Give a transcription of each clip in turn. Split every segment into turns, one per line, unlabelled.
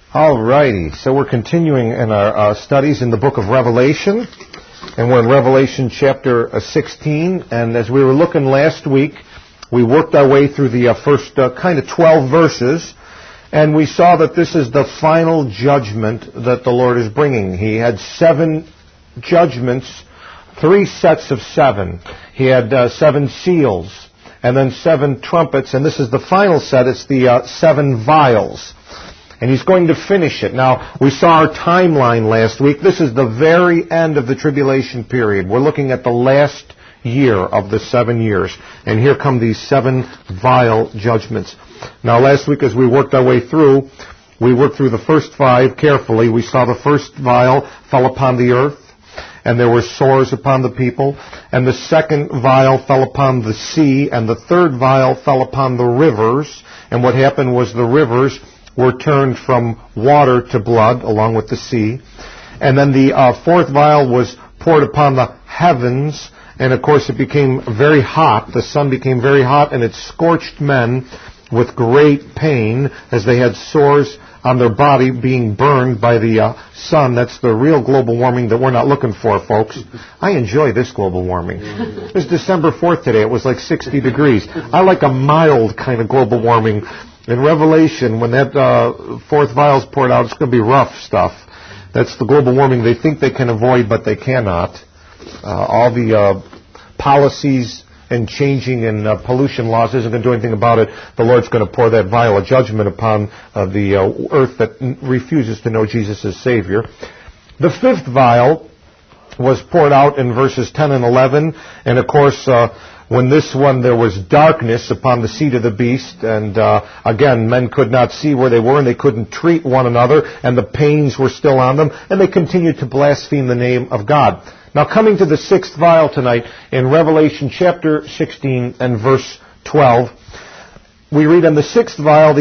All righty, so we're continuing in our studies in the book of Revelation, and we're in Revelation chapter 16, and as we were looking last week, we worked our way through the first kind of 12 verses, and we saw that this is the final judgment that the Lord is bringing. He had 7 judgments, 3 sets of 7. He had 7 seals, and then 7 trumpets, and this is the final set. It's the 7 vials. And he's going to finish it. Now, we saw our timeline last week. This is the very end of the tribulation period. We're looking at the last year of the 7 years. And here come these 7 vial judgments. Now, last week as we worked our way through, we worked through the first 5 carefully. We saw the first vial fell upon the earth, and there were sores upon the people. And the second vial fell upon the sea, and the third vial fell upon the rivers. And what happened was the rivers were turned from water to blood, along with the sea. And then the fourth vial was poured upon the heavens, and of course it became very hot. The sun became very hot, and it scorched men with great pain as they had sores on their body being burned by the sun. That's the real global warming that we're not looking for, folks. I enjoy this global warming. It was December 4th today. It was like 60 degrees. I like a mild kind of global warming. In Revelation, when that fourth vial is poured out, it's going to be rough stuff. That's the global warming they think they can avoid, but they cannot. All the policies and changing in pollution laws isn't going to do anything about it. The Lord's going to pour that vial of judgment upon the earth that refuses to know Jesus as Savior. The fifth vial was poured out in verses 10 and 11, and of course, when this one, there was darkness upon the seat of the beast, and again, men could not see where they were, and they couldn't treat one another, and the pains were still on them, and they continued to blaspheme the name of God. Now, coming to the sixth vial tonight, in Revelation chapter 16 and verse 12, we read, "On the sixth vial,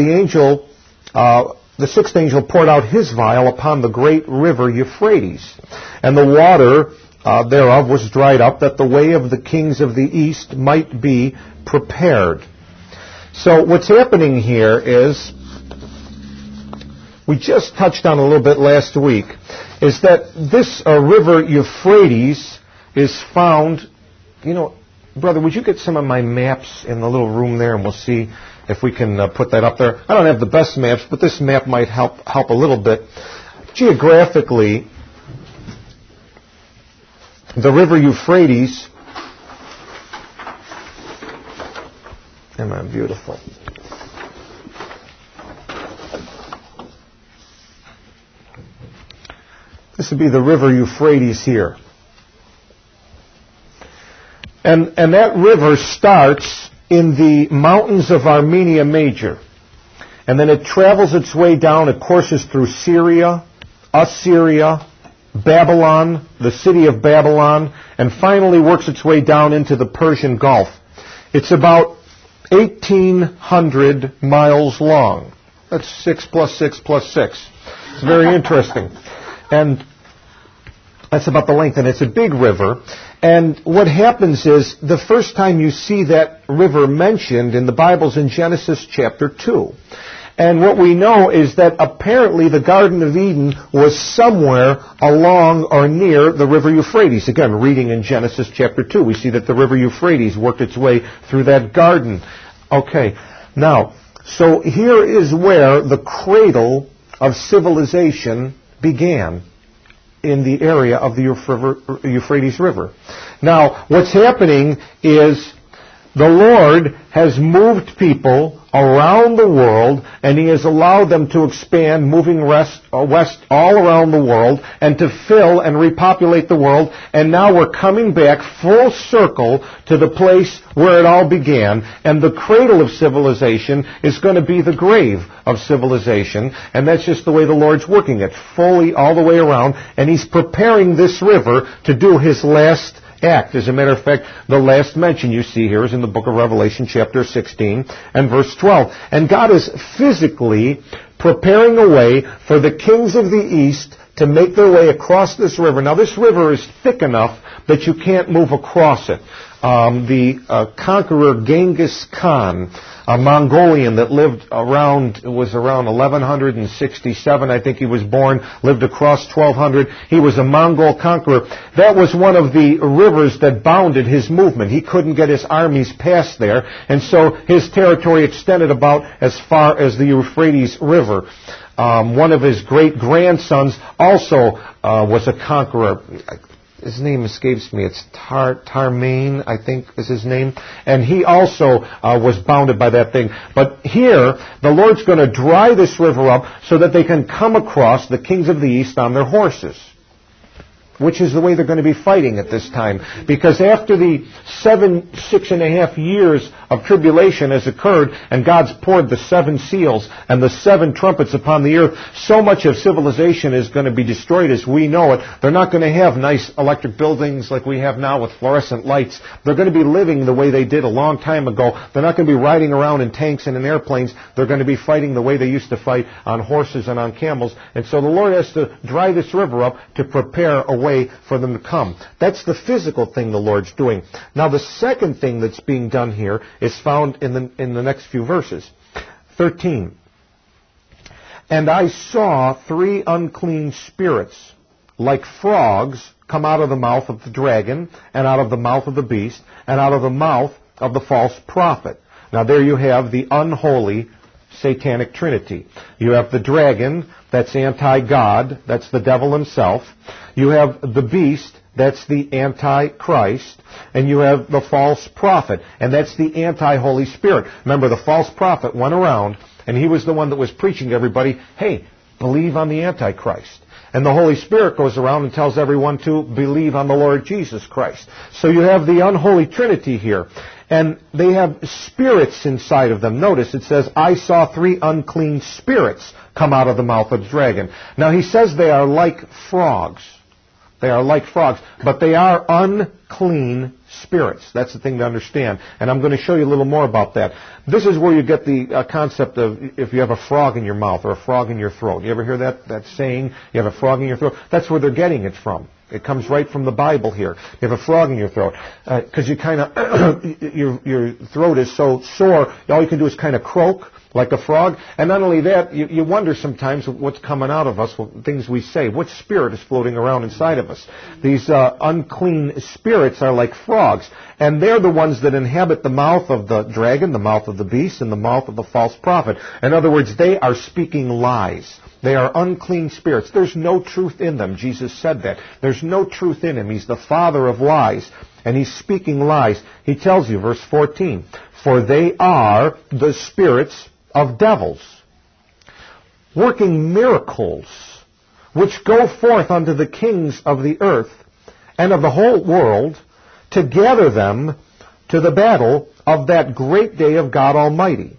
the sixth angel poured out his vial upon the great river Euphrates, and the water thereof was dried up, that the way of the kings of the east might be prepared." So what's happening here is, we just touched on a little bit last week, is that this river Euphrates is found, brother, would you get some of my maps in the little room there, and we'll see if we can put that up there. I don't have the best maps, but this map might help a little bit. Geographically, the river Euphrates, isn't that beautiful? This would be the river Euphrates here. And that river starts in the mountains of Armenia Major. And then it travels its way down, it courses through Syria, Assyria, Babylon, the city of Babylon, and finally works its way down into the Persian Gulf. It's about 1,800 miles long. That's 6 plus 6 plus 6. It's very interesting. And that's about the length, and it's a big river. And what happens is, the first time you see that river mentioned in the Bible's in Genesis chapter 2. And what we know is that apparently the Garden of Eden was somewhere along or near the river Euphrates. Again, reading in Genesis chapter 2, we see that the river Euphrates worked its way through that garden. Okay, now, so here is where the cradle of civilization began, in the area of the Euphrates River. Now, what's happening is the Lord has moved people around the world, and He has allowed them to expand, moving west all around the world, and to fill and repopulate the world. And now we're coming back full circle to the place where it all began. And the cradle of civilization is going to be the grave of civilization. And that's just the way the Lord's working it, fully all the way around. And He's preparing this river to do His last act. As a matter of fact, the last mention you see here is in the book of Revelation chapter 16 and verse 12. And God is physically preparing a way for the kings of the east to make their way across this river. Now, this river is thick enough that you can't move across it. the conqueror Genghis Khan, a Mongolian that lived around 1167, I think he was born, lived across 1200. He was a Mongol conqueror. That was one of the rivers that bounded his movement. He couldn't get his armies past there, and so his territory extended about as far as the Euphrates River. One of his great-grandsons also was a conqueror. His name escapes me. It's Tarmain, I think is his name. And he also was bounded by that thing. But here, the Lord's going to dry this river up so that they can come across the kings of the east on their horses, which is the way they're going to be fighting at this time. Because after the 6.5 years of tribulation has occurred, and God's poured the 7 seals and the 7 trumpets upon the earth, so much of civilization is going to be destroyed as we know it. They're not going to have nice electric buildings like we have now with fluorescent lights. They're going to be living the way they did a long time ago. They're not going to be riding around in tanks and in airplanes. They're going to be fighting the way they used to fight, on horses and on camels. And so the Lord has to dry this river up to prepare a way for them to come. That's the physical thing the Lord's doing. Now the second thing that's being done here is found in the next few verses. 13. And I saw 3 unclean spirits, like frogs, come out of the mouth of the dragon, and out of the mouth of the beast, and out of the mouth of the false prophet. Now there you have the unholy satanic trinity. You have the dragon, that's anti-God, that's the devil himself. You have the beast, that's the anti-Christ. And you have the false prophet, and that's the anti-Holy Spirit. Remember, the false prophet went around, and he was the one that was preaching to everybody, hey, believe on the Antichrist. And the Holy Spirit goes around and tells everyone to believe on the Lord Jesus Christ. So you have the unholy trinity here. And they have spirits inside of them. Notice it says, I saw 3 unclean spirits come out of the mouth of the dragon. Now he says they are like frogs. They are like frogs, but they are unclean spirits. That's the thing to understand. And I'm going to show you a little more about that. This is where you get the concept of if you have a frog in your mouth or a frog in your throat. You ever hear that saying, you have a frog in your throat? That's where they're getting it from. It comes right from the Bible here. You have a frog in your throat. Because you kind of, your throat is so sore, all you can do is kind of croak like a frog. And not only that, you wonder sometimes what's coming out of us, things we say. What spirit is floating around inside of us? These unclean spirits are like frogs. And they're the ones that inhabit the mouth of the dragon, the mouth of the beast, and the mouth of the false prophet. In other words, they are speaking lies. They are unclean spirits. There's no truth in them. Jesus said that. There's no truth in him. He's the father of lies. And he's speaking lies. He tells you, verse 14, for they are the spirits of devils, working miracles, which go forth unto the kings of the earth and of the whole world, to gather them to the battle of that great day of God Almighty.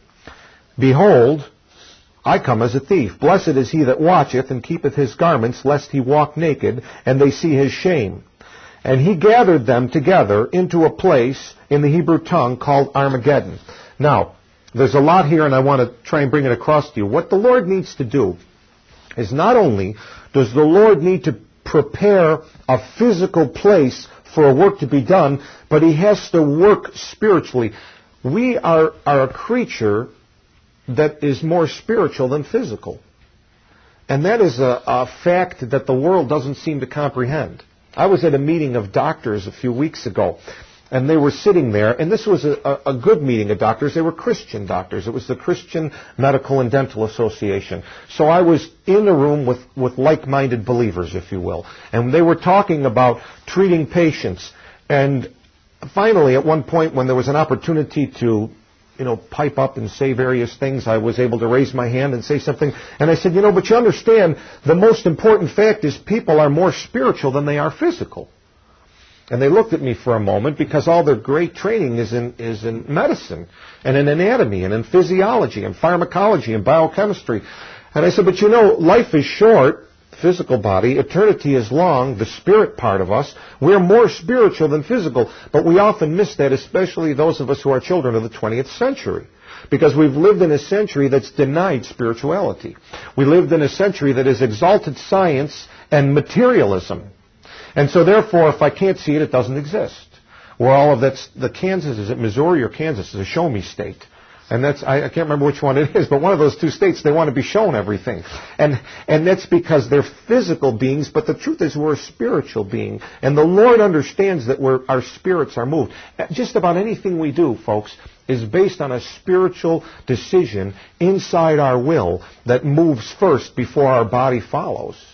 Behold, I come as a thief. Blessed is he that watcheth and keepeth his garments, lest he walk naked, and they see his shame. And he gathered them together into a place in the Hebrew tongue called Armageddon. Now, there's a lot here, and I want to try and bring it across to you. What the Lord needs to do is not only does the Lord need to prepare a physical place for a work to be done, but he has to work spiritually. We are a creature that is more spiritual than physical. And that is a fact that the world doesn't seem to comprehend. I was at a meeting of doctors a few weeks ago, and they were sitting there, and this was a good meeting of doctors. They were Christian doctors. It was the Christian Medical and Dental Association. So I was in a room with like-minded believers, if you will. And they were talking about treating patients. And finally, at one point, when there was an opportunity to pipe up and say various things, I was able to raise my hand and say something. And I said, but you understand, the most important fact is people are more spiritual than they are physical. And they looked at me for a moment because all their great training is in medicine and in anatomy and in physiology and pharmacology and biochemistry. And I said, but life is short, physical body, eternity is long, the spirit part of us. We're more spiritual than physical, but we often miss that, especially those of us who are children of the 20th century. Because we've lived in a century that's denied spirituality. We lived in a century that has exalted science and materialism. And so therefore, if I can't see it, it doesn't exist. where all of that's, the Kansas, is it Missouri or Kansas, is a show me state. And that's, I can't remember which one it is, but one of those two states, they want to be shown everything. And that's because they're physical beings, but the truth is we're a spiritual being. And the Lord understands that our spirits are moved. Just about anything we do, folks, is based on a spiritual decision inside our will that moves first before our body follows.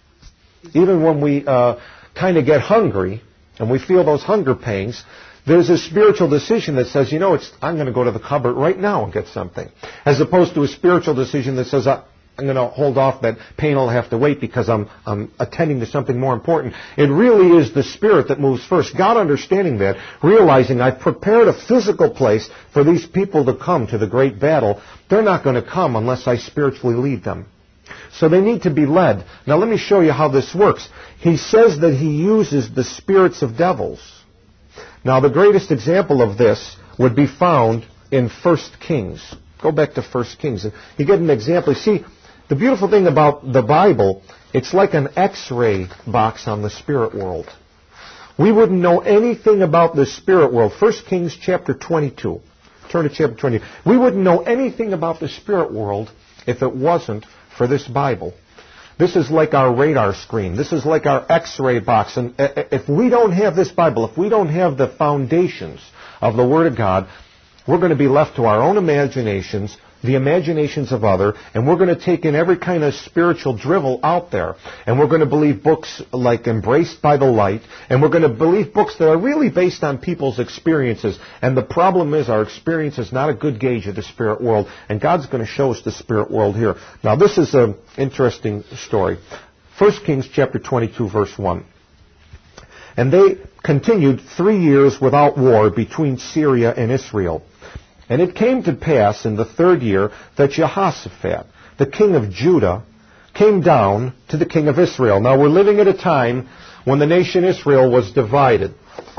Even when we kind of get hungry and we feel those hunger pangs, there's a spiritual decision that says, I'm going to go to the cupboard right now and get something. As opposed to a spiritual decision that says, I'm going to hold off, that pain will have to wait because I'm attending to something more important. It really is the spirit that moves first. God understanding that, realizing I've prepared a physical place for these people to come to the great battle. They're not going to come unless I spiritually lead them. So they need to be led. Now let me show you how this works. He says that he uses the spirits of devils. Now, the greatest example of this would be found in 1 Kings. Go back to 1 Kings. You get an example. You see, the beautiful thing about the Bible, it's like an X-ray box on the spirit world. We wouldn't know anything about the spirit world. 1 Kings chapter 22. Turn to chapter 20. We wouldn't know anything about the spirit world if it wasn't for this Bible. This is like our radar screen. This is like our X-ray box. And if we don't have this Bible, if we don't have the foundations of the Word of God, we're going to be left to our own imaginations, the imaginations of others, and we're going to take in every kind of spiritual drivel out there. And we're going to believe books like Embraced by the Light, and we're going to believe books that are really based on people's experiences. And the problem is our experience is not a good gauge of the spirit world, and God's going to show us the spirit world here. Now, this is an interesting story. 1 Kings chapter 22, verse 1. And they continued 3 years without war between Syria and Israel. And it came to pass in the 3rd year that Jehoshaphat, the king of Judah, came down to the king of Israel. Now we're living at a time when the nation Israel was divided.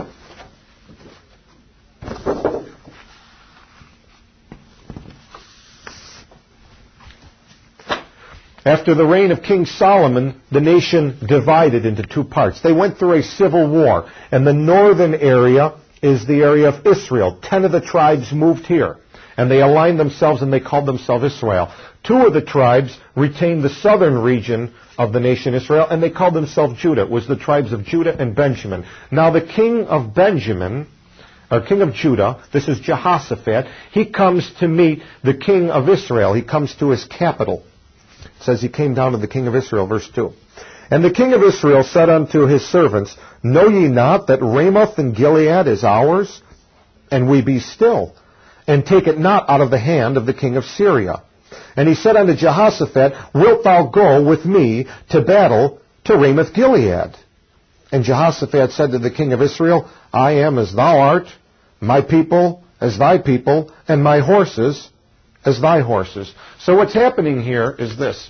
After the reign of King Solomon, the nation divided into 2 parts. They went through a civil war, and the northern area is the area of Israel. 10 of the tribes moved here, and they aligned themselves and they called themselves Israel. 2 of the tribes retained the southern region of the nation Israel, and they called themselves Judah. It was the tribes of Judah and Benjamin. Now the king of king of Judah, this is Jehoshaphat, he comes to meet the king of Israel. He comes to his capital. It says he came down to the king of Israel, verse 2. And the king of Israel said unto his servants, Know ye not that Ramoth in Gilead is ours? And we be still, and take it not out of the hand of the king of Syria. And he said unto Jehoshaphat, Wilt thou go with me to battle to Ramoth Gilead? And Jehoshaphat said to the king of Israel, I am as thou art, my people as thy people, and my horses as thy horses. So what's happening here is this.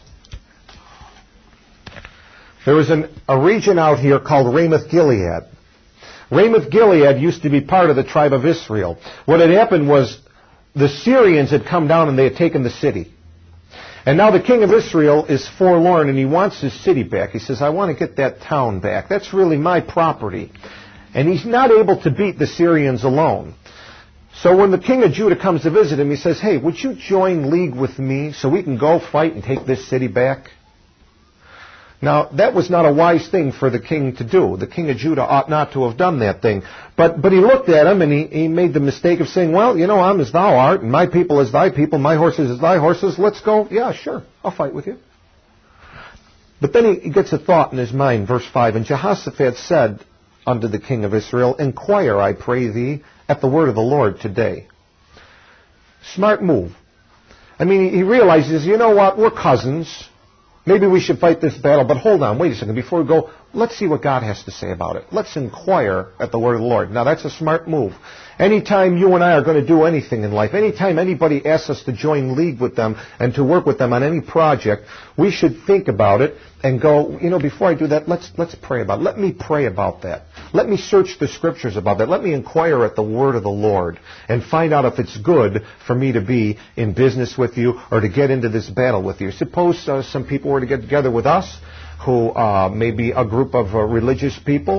There was a region out here called Ramoth Gilead. Ramoth Gilead used to be part of the tribe of Israel. What had happened was the Syrians had come down and they had taken the city. And now the king of Israel is forlorn and he wants his city back. He says, I want to get that town back. That's really my property. And he's not able to beat the Syrians alone. So when the king of Judah comes to visit him, he says, Hey, would you join league with me so we can go fight and take this city back? Now, that was not a wise thing for the king to do. The king of Judah ought not to have done that thing. But he looked at him and he made the mistake of saying, well, I'm as thou art, and my people as thy people, my horses as thy horses. Let's go. Yeah, sure, I'll fight with you. But then he gets a thought in his mind, verse 5, And Jehoshaphat said unto the king of Israel, Inquire, I pray thee, at the word of the Lord today. Smart move. I mean, he realizes, you know what, we're cousins. Maybe we should fight this battle, but hold on, wait a second. Before we go, let's see what God has to say about it. Let's inquire at the word of the Lord. Now, that's a smart move. Anytime you and I are going to do anything in life, anytime anybody asks us to join league with them and to work with them on any project, we should think about it and go, before I do that, let's pray about it. Let me pray about that. Let me search the scriptures about that. Let me inquire at the word of the Lord and find out if it's good for me to be in business with you or to get into this battle with you. Suppose some people were to get together with us who may be a group of religious people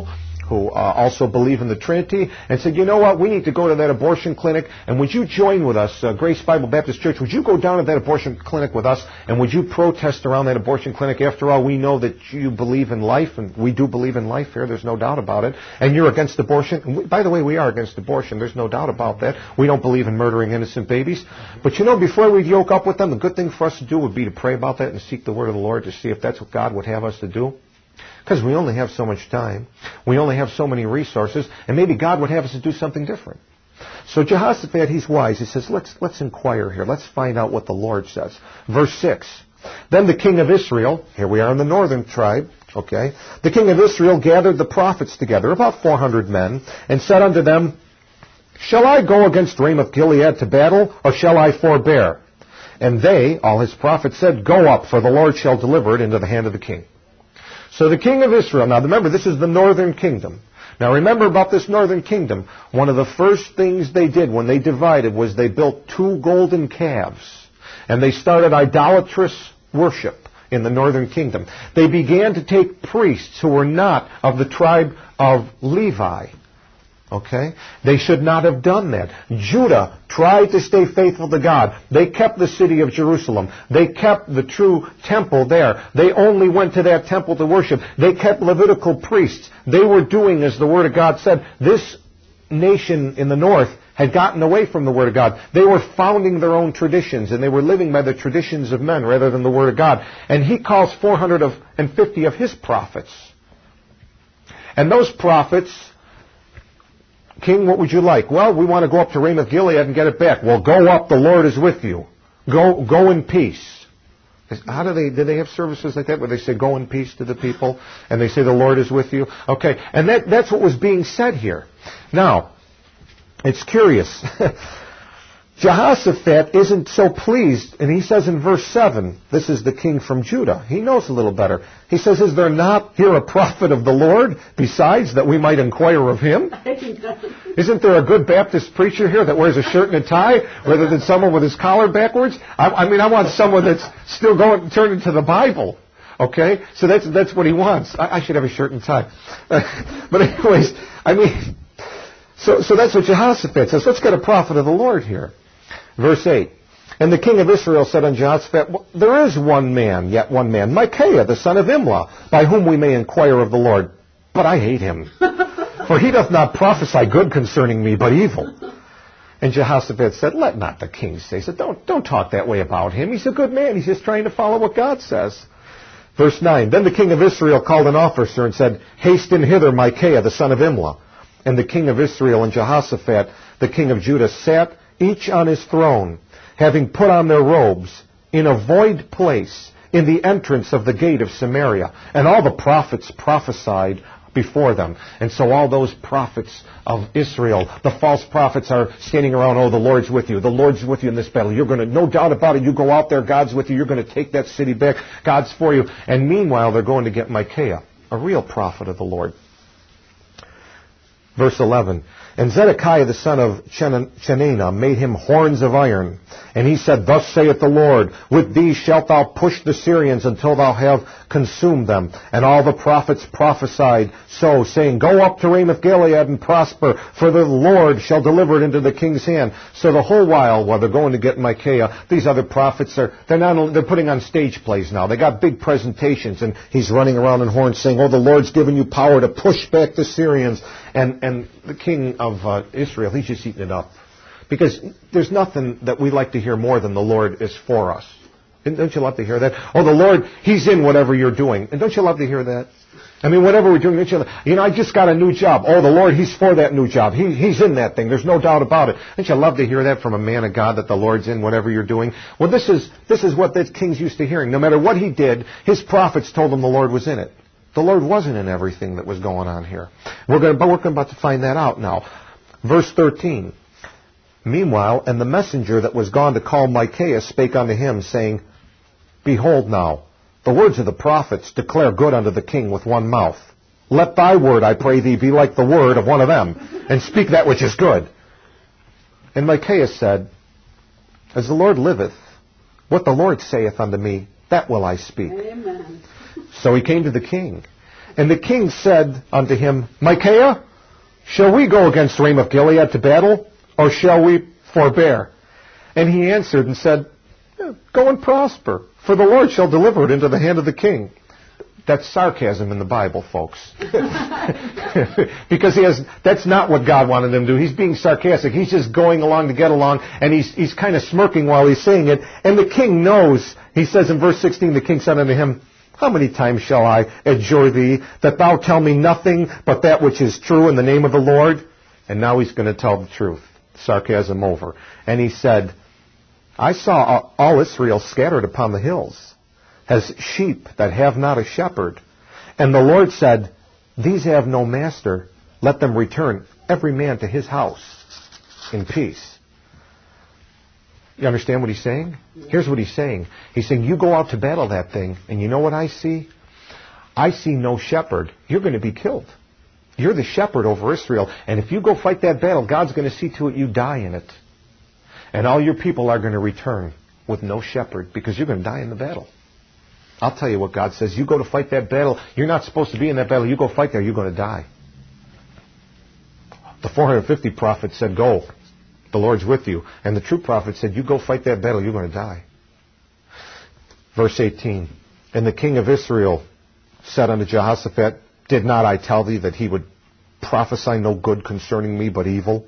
who also believe in the Trinity, and said, you know what, we need to go to that abortion clinic, and would you join with us, Grace Bible Baptist Church, would you go down to that abortion clinic with us, and would you protest around that abortion clinic? After all, we know that you believe in life, and we do believe in life here, there's no doubt about it, and you're against abortion. And by the way, we are against abortion, there's no doubt about that. We don't believe in murdering innocent babies. But you know, before we yoke up with them, the good thing for us to do would be to pray about that and seek the word of the Lord to see if that's what God would have us to do. Because we only have so much time. We only have so many resources. And maybe God would have us to do something different. So Jehoshaphat, he's wise. He says, let's inquire here. Let's find out what the Lord says. Verse 6. Then the king of Israel, here we are in the northern tribe, okay. The king of Israel gathered the prophets together, about 400 men, and said unto them, shall I go against Ramoth Gilead to battle, or shall I forbear? And they, all his prophets, said, go up, for the Lord shall deliver it into the hand of the king. So the king of Israel, now remember, this is the northern kingdom. Now remember about this northern kingdom, one of the first things they did when they divided was they built 2 golden calves. And they started idolatrous worship in the northern kingdom. They began to take priests who were not of the tribe of Levi. Okay? They should not have done that. Judah tried to stay faithful to God. They kept the city of Jerusalem. They kept the true temple there. They only went to that temple to worship. They kept Levitical priests. They were doing as the Word of God said. This nation in the north had gotten away from the Word of God. They were founding their own traditions, and they were living by the traditions of men rather than the Word of God. And he calls 450 of his prophets. And those prophets, king, what would you like? Well, we want to go up to Ramoth Gilead and get it back. Well, go up, the Lord is with you. Go in peace. How do they have services like that where they say go in peace to the people and they say the Lord is with you? Okay, and that's what was being said here. Now, it's curious. Jehoshaphat isn't so pleased, and he says in verse 7, this is the king from Judah. He knows a little better. He says, is there not here a prophet of the Lord besides that we might inquire of him? Isn't there a good Baptist preacher here that wears a shirt and a tie rather than someone with his collar backwards? I want someone that's still turning to the Bible. Okay? So that's what he wants. I should have a shirt and tie. But anyways, so that's what Jehoshaphat says. Let's get a prophet of the Lord here. Verse 8. And the king of Israel said unto Jehoshaphat, there is one man, yet one man, Micaiah, the son of Imlah, by whom we may inquire of the Lord. But I hate him. For he doth not prophesy good concerning me, but evil. And Jehoshaphat said, let not the king say so. Don't talk that way about him. He's a good man. He's just trying to follow what God says. Verse 9. Then the king of Israel called an officer and said, hasten hither Micaiah, the son of Imlah. And the king of Israel and Jehoshaphat, the king of Judah, sat each on his throne, having put on their robes, in a void place, in the entrance of the gate of Samaria. And all the prophets prophesied before them. And so all those prophets of Israel, the false prophets, are standing around, oh, the Lord's with you. The Lord's with you in this battle. You're going to, no doubt about it, you go out there, God's with you. You're going to take that city back. God's for you. And meanwhile, they're going to get Micaiah, a real prophet of the Lord. Verse 11. And Zedekiah the son of Chenaanah made him horns of iron. And he said, thus saith the Lord, with these shalt thou push the Syrians until thou have consumed them. And all the prophets prophesied so, saying, go up to Ramoth Gilead and prosper, for the Lord shall deliver it into the king's hand. So the whole while they're going to get Micaiah, these other prophets they're putting on stage plays now. They got big presentations, and he's running around in horns saying, oh, the Lord's given you power to push back the Syrians. And the king of Israel, he's just eating it up. Because there's nothing that we like to hear more than the Lord is for us. And don't you love to hear that? Oh, the Lord, he's in whatever you're doing. And don't you love to hear that? Whatever we're doing, I just got a new job. Oh, the Lord, he's for that new job. He's in that thing. There's no doubt about it. Don't you love to hear that from a man of God, that the Lord's in whatever you're doing? Well, this is what the king's used to hearing. No matter what he did, his prophets told him the Lord was in it. The Lord wasn't in everything that was going on here. We're about to find that out now. Verse 13. Meanwhile, and the messenger that was gone to call Micaiah spake unto him, saying, behold now, the words of the prophets declare good unto the king with one mouth. Let thy word, I pray thee, be like the word of one of them, and speak that which is good. And Micaiah said, as the Lord liveth, what the Lord saith unto me, that will I speak.
Amen.
So he came to the king. And the king said unto him, Micaiah, shall we go against Ramoth Gilead to battle, or shall we forbear? And he answered and said, Go and prosper, for the Lord shall deliver it into the hand of the king. That's sarcasm in the Bible, folks. Because that's not what God wanted him to do. He's being sarcastic. He's just going along to get along, and he's kind of smirking while he's saying it. And the king knows. He says in verse 16, the king said unto him, How many times shall I adjure thee that thou tell me nothing but that which is true in the name of the Lord? And now he's going to tell the truth. Sarcasm over. And he said, I saw all Israel scattered upon the hills, as sheep that have not a shepherd. And the Lord said, These have no master. Let them return, every man to his house, in peace. You understand what he's saying? Here's what he's saying. He's saying, you go out to battle that thing, and you know what I see? I see no shepherd. You're going to be killed. You're the shepherd over Israel. And if you go fight that battle, God's going to see to it you die in it. And all your people are going to return with no shepherd, because you're going to die in the battle. I'll tell you what God says. You go to fight that battle. You're not supposed to be in that battle. You go fight there. You're going to die. The 450 prophet said, Go. The Lord's with you. And the true prophet said, You go fight that battle. You're going to die. Verse 18. And the king of Israel said unto Jehoshaphat, Did not I tell thee that he would prophesy no good concerning me, but evil?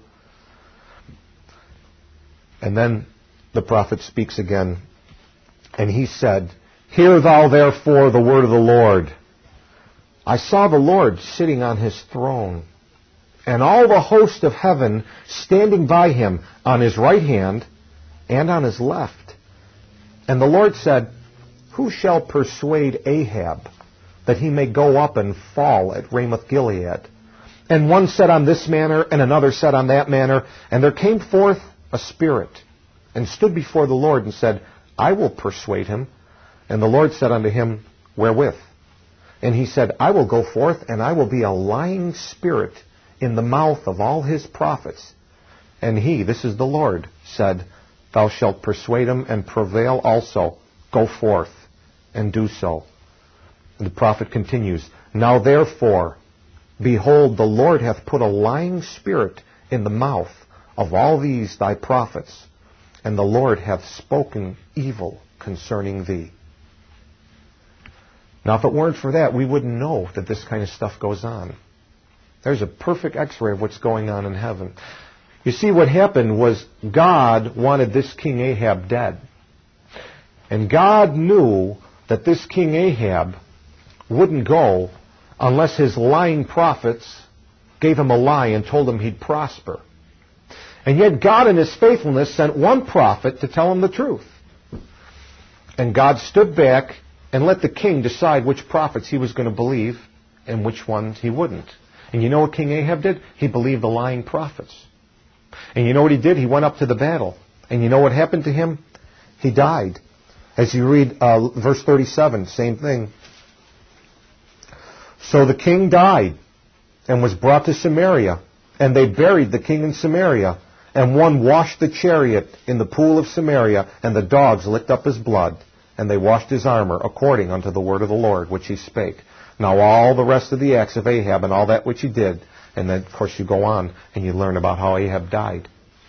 And then the prophet speaks again. And he said, Hear thou therefore the word of the Lord. I saw the Lord sitting on his throne, and all the host of heaven standing by him on his right hand and on his left. And the Lord said, Who shall persuade Ahab that he may go up and fall at Ramoth Gilead? And one said on this manner, and another said on that manner. And there came forth a spirit, and stood before the Lord, and said, I will persuade him. And the Lord said unto him, Wherewith? And he said, I will go forth, and I will be a lying spirit in the mouth of all his prophets. And he, this is the Lord, said, Thou shalt persuade him, and prevail also. Go forth, and do so. And the prophet continues, Now therefore, behold, the Lord hath put a lying spirit in the mouth of all these thy prophets, and the Lord hath spoken evil concerning thee. Now, if it weren't for that, we wouldn't know that this kind of stuff goes on. There's a perfect x-ray of what's going on in heaven. You see, what happened was God wanted this King Ahab dead. And God knew that this King Ahab wouldn't go unless his lying prophets gave him a lie and told him he'd prosper. And yet God in his faithfulness sent one prophet to tell him the truth. And God stood back and let the king decide which prophets he was going to believe and which ones he wouldn't. And you know what King Ahab did? He believed the lying prophets. And you know what he did? He went up to the battle. And you know what happened to him? He died. As you read verse 37, same thing. So the king died and was brought to Samaria. And they buried the king in Samaria. And one washed the chariot in the pool of Samaria, and the dogs licked up his blood. And they washed his armor according unto the word of the Lord, which he spake. Now all the rest of the acts of Ahab and all that which he did, and then of course you go on and you learn about how Ahab died.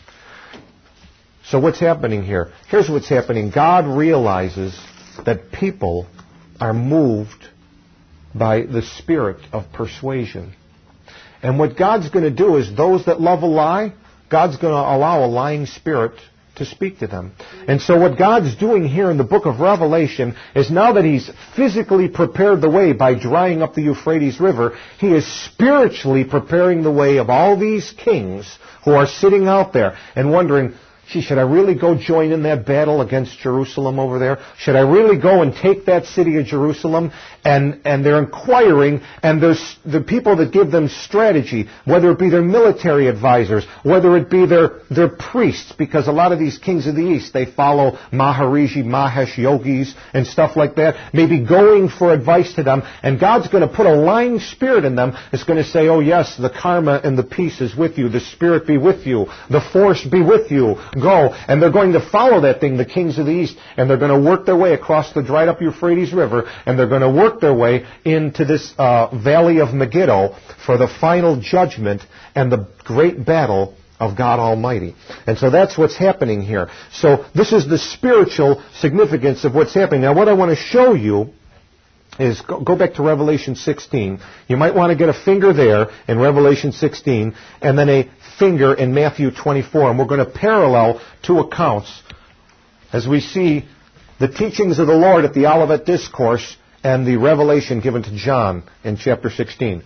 So what's happening here? Here's what's happening. God realizes that people are moved by the spirit of persuasion. And what God's going to do is those that love a lie, God's going to allow a lying spirit to speak to them. And so what God's doing here in the book of Revelation is, now that he's physically prepared the way by drying up the Euphrates River, he is spiritually preparing the way of all these kings who are sitting out there and wondering, gee, should I really go join in that battle against Jerusalem over there? Should I really go and take that city of Jerusalem? And they're inquiring, and there's the people that give them strategy, whether it be their military advisors, whether it be their priests, because a lot of these kings of the East, they follow Maharishi, Mahesh yogis and stuff like that, maybe going for advice to them, and God's going to put a lying spirit in them. It's going to say, oh yes, the karma and the peace is with you, the spirit be with you, the force be with you, go, and they're going to follow that thing, the kings of the east, and they're going to work their way across the dried up Euphrates River, and they're going to work their way into this valley of Megiddo for the final judgment and the great battle of God Almighty. And so that's what's happening here. So this is the spiritual significance of what's happening. Now what I want to show you is, go back to Revelation 16. You might want to get a finger there in Revelation 16, and then a finger in Matthew 24. And we're going to parallel two accounts as we see the teachings of the Lord at the Olivet Discourse and the revelation given to John in chapter 16.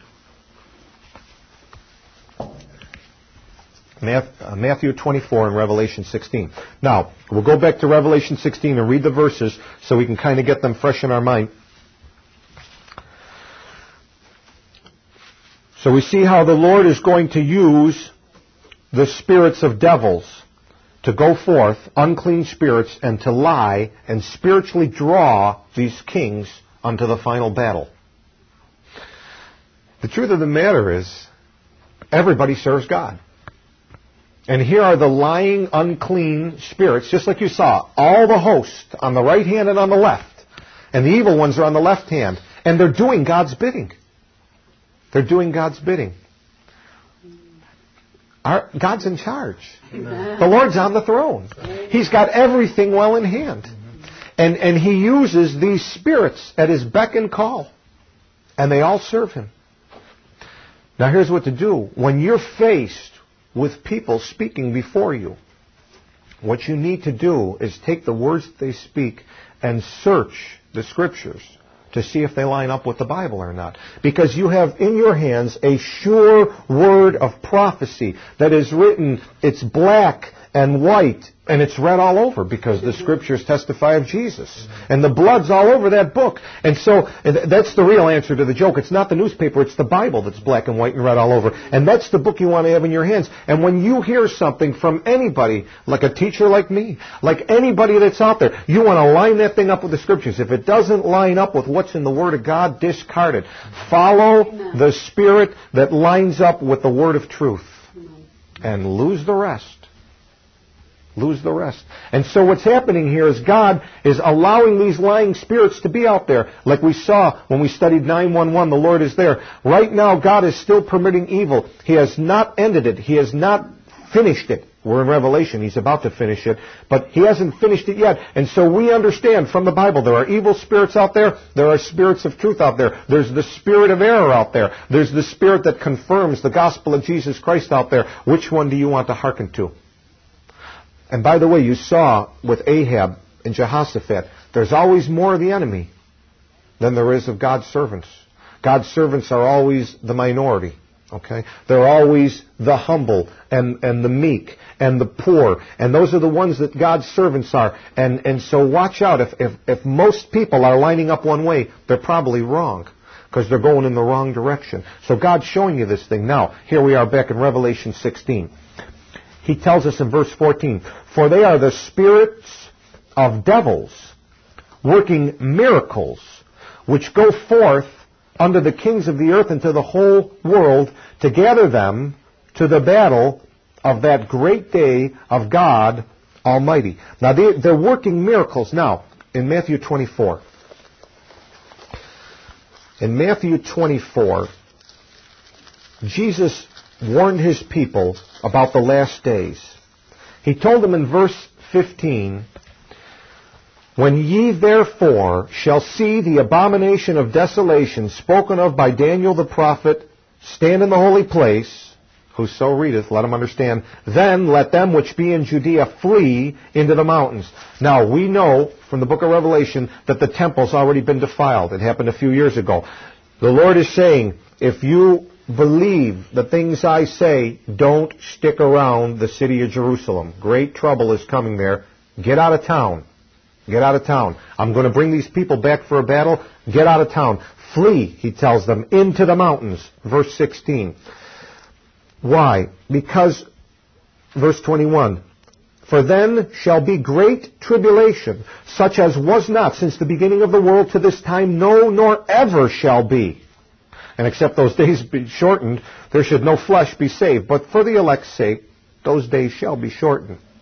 Matthew 24 and Revelation 16. Now, we'll go back to Revelation 16 and read the verses so we can kind of get them fresh in our mind. So we see how the Lord is going to use the spirits of devils to go forth, unclean spirits, and to lie and spiritually draw these kings unto the final battle. The truth of the matter is, everybody serves God. And here are the lying, unclean spirits, just like you saw, all the host on the right hand and on the left. And the evil ones are on the left hand. And they're doing God's bidding. They're doing God's bidding. God's in charge. Amen. The Lord's on the throne. He's got everything well in hand. And He uses these spirits at His beck and call. And they all serve Him. Now here's what to do. When you're faced with people speaking before you, what you need to do is take the words that they speak and search the Scriptures to see if they line up with the Bible or not. Because you have in your hands a sure word of prophecy that is written, it's black and white, and it's read all over because the Scriptures testify of Jesus. And the blood's all over that book. And so that's the real answer to the joke. It's not the newspaper, it's the Bible that's black and white and read all over. And that's the book you want to have in your hands. And when you hear something from anybody, like a teacher like me, like anybody that's out there, you want to line that thing up with the Scriptures. If it doesn't line up with what's in the Word of God, discard it. Follow the Spirit that lines up with the Word of truth. And lose the rest. Lose the rest. And so what's happening here is God is allowing these lying spirits to be out there. Like we saw when we studied 9:1:1, the Lord is there. Right now, God is still permitting evil. He has not ended it. He has not finished it. We're in Revelation. He's about to finish it. But He hasn't finished it yet. And so we understand from the Bible there are evil spirits out there. There are spirits of truth out there. There's the spirit of error out there. There's the spirit that confirms the gospel of Jesus Christ out there. Which one do you want to hearken to? And by the way, you saw with Ahab and Jehoshaphat, there's always more of the enemy than there is of God's servants. God's servants are always the minority. Okay? They're always the humble and the meek and the poor. And those are the ones that God's servants are. And so watch out. If most people are lining up one way, they're probably wrong. Because they're going in the wrong direction. So God's showing you this thing. Now, here we are back in Revelation 16. He tells us in verse 14, for they are the spirits of devils working miracles, which go forth unto the kings of the earth and to the whole world to gather them to the battle of that great day of God Almighty. Now they're working miracles now in Matthew 24. In Matthew 24, Jesus warned His people about the last days. He told them in verse 15, when ye therefore shall see the abomination of desolation spoken of by Daniel the prophet stand in the holy place, whoso readeth, let him understand, then let them which be in Judea flee into the mountains. Now we know from the book of Revelation that the temple's already been defiled. It happened a few years ago. The Lord is saying, if you believe the things I say, don't stick around the city of Jerusalem. Great trouble is coming there. Get out of town. Get out of town. I'm going to bring these people back for a battle. Get out of town. Flee, He tells them, into the mountains. Verse 16. Why? Because, verse 21, for then shall be great tribulation, such as was not since the beginning of the world to this time, no, nor ever shall be. And except those days be shortened, there should no flesh be saved. But for the elect's sake, those days shall be shortened.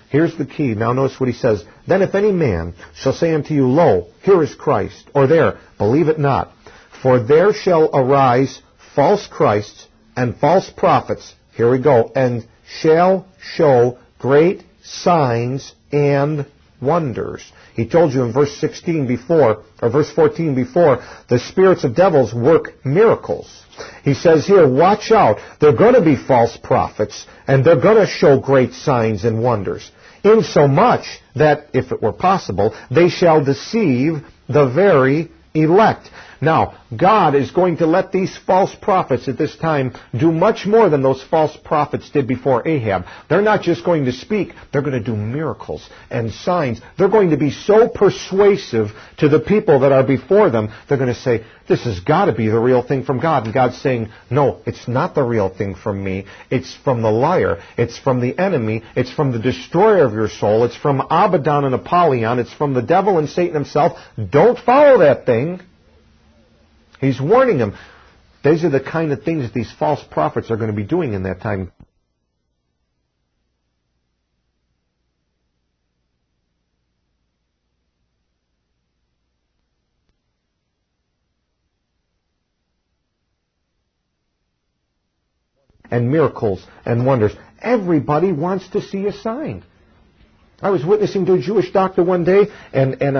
Here's the key. Now notice what he says. Then if any man shall say unto you, Lo, here is Christ, or there, believe it not. For there shall arise false Christs and false prophets, here we go, and shall show great signs and wonders. He told you in verse 16 before, or verse 14 before, the spirits of devils work miracles. He says here, watch out. They're going to be false prophets, and they're going to show great signs and wonders, insomuch that, if it were possible, they shall deceive the very elect. Now, God is going to let these false prophets at this time do much more than those false prophets did before Ahab. They're not just going to speak, they're going to do miracles and signs. They're going to be so persuasive to the people that are before them, they're going to say, this has got to be the real thing from God. And God's saying, no, it's not the real thing from me. It's from the liar. It's from the enemy. It's from the destroyer of your soul. It's from Abaddon and Apollyon. It's from the devil and Satan himself. Don't follow that thing. He's warning them. These are the kind of things that these false prophets are going to be doing in that time. And miracles and wonders. Everybody wants to see a sign. I was witnessing to a Jewish doctor one day, and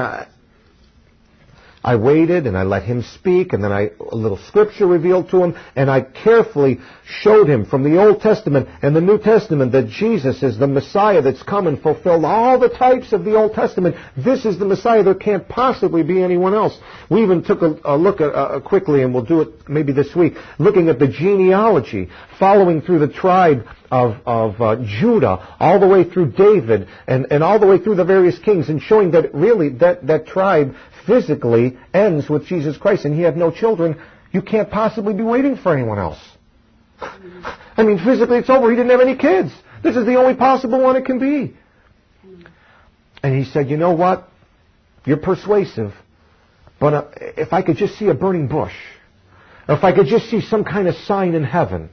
I waited, and I let him speak, and then a little scripture revealed to him, and I carefully showed him from the Old Testament and the New Testament that Jesus is the Messiah that's come and fulfilled all the types of the Old Testament. This is the Messiah. There can't possibly be anyone else. We even took a look at, quickly, and we'll do it maybe this week, looking at the genealogy, following through the tribe of Judah, all the way through David, and all the way through the various kings, and showing that really that tribe physically ends with Jesus Christ, and he had no children. You can't possibly be waiting for anyone else. I mean, physically it's over. He didn't have any kids. This is the only possible one it can be. And he said, you know what? You're persuasive, but if I could just see a burning bush, or if I could just see some kind of sign in heaven,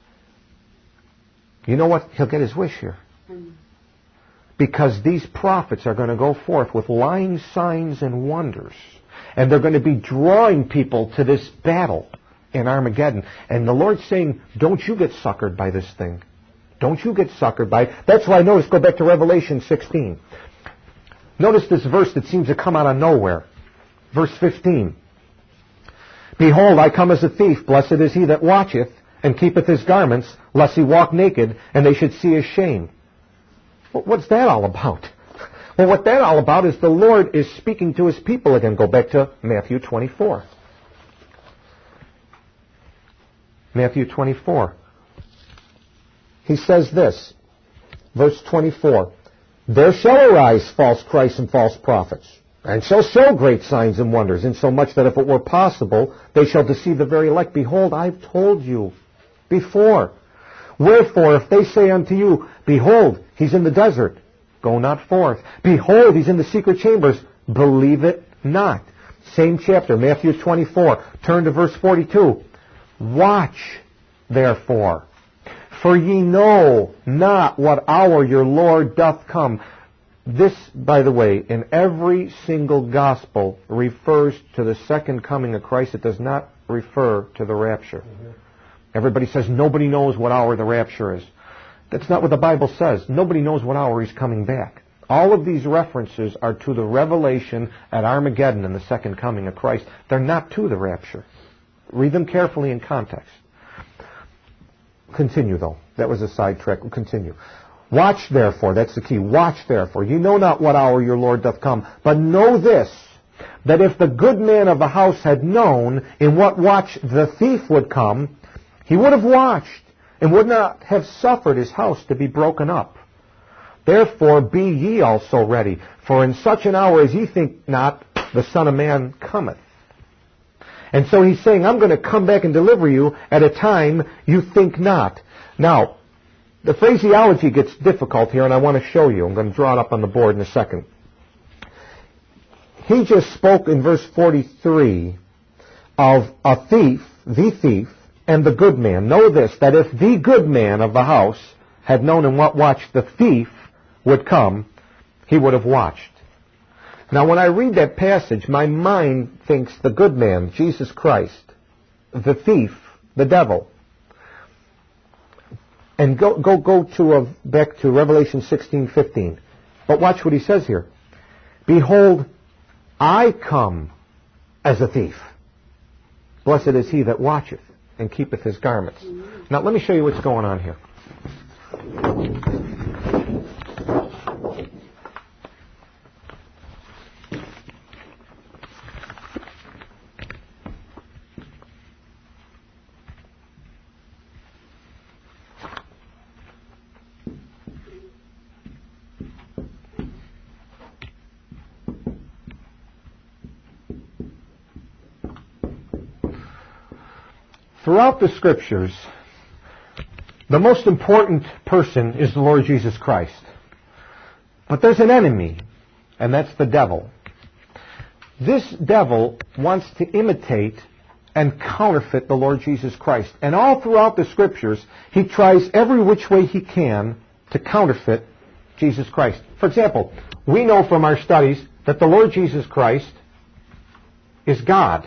you know what? He'll get his wish here. Because these prophets are going to go forth with lying signs and wonders. And they're going to be drawing people to this battle in Armageddon. And the Lord's saying, don't you get suckered by this thing. Don't you get suckered by it. That's why, notice, go back to Revelation 16. Notice this verse that seems to come out of nowhere. Verse 15. Behold, I come as a thief. Blessed is he that watcheth, and keepeth his garments, lest he walk naked, and they should see his shame. Well, what's that all about? Well, what that's all about is the Lord is speaking to his people again. Go back to Matthew 24. Matthew 24. He says this, verse 24, there shall arise false Christs and false prophets, and shall show great signs and wonders, insomuch that if it were possible, they shall deceive the very elect. Behold, I've told you before. Wherefore, if they say unto you, behold, he's in the desert, go not forth. Behold, he's in the secret chambers, believe it not. Same chapter, Matthew 24. Turn to verse 42. Watch, therefore, for ye know not what hour your Lord doth come. This, by the way, in every single gospel refers to the second coming of Christ. It does not refer to the rapture. Everybody says nobody knows what hour the rapture is. That's not what the Bible says. Nobody knows what hour he's coming back. All of these references are to the revelation at Armageddon and the second coming of Christ. They're not to the rapture. Read them carefully in context. Continue, though. That was a sidetrack. We'll continue. Watch, therefore. That's the key. Watch, therefore. You know not what hour your Lord doth come. But know this, that if the good man of the house had known in what watch the thief would come, he would have watched, and would not have suffered his house to be broken up. Therefore be ye also ready, for in such an hour as ye think not, the Son of Man cometh. And so he's saying, I'm going to come back and deliver you at a time you think not. Now, the phraseology gets difficult here, and I want to show you. I'm going to draw it up on the board in a second. He just spoke in verse 43 of a thief, the thief, and the good man. Know this, that if the good man of the house had known in what watch the thief would come, he would have watched. Now, when I read that passage, my mind thinks the good man, Jesus Christ, the thief, the devil. And go back to Revelation 16:15. But watch what he says here. Behold, I come as a thief. Blessed is he that watcheth and keepeth his garments. Now, let me show you what's going on here. Throughout the Scriptures, the most important person is the Lord Jesus Christ. But there's an enemy, and that's the devil. This devil wants to imitate and counterfeit the Lord Jesus Christ. And all throughout the Scriptures, he tries every which way he can to counterfeit Jesus Christ. For example, we know from our studies that the Lord Jesus Christ is God.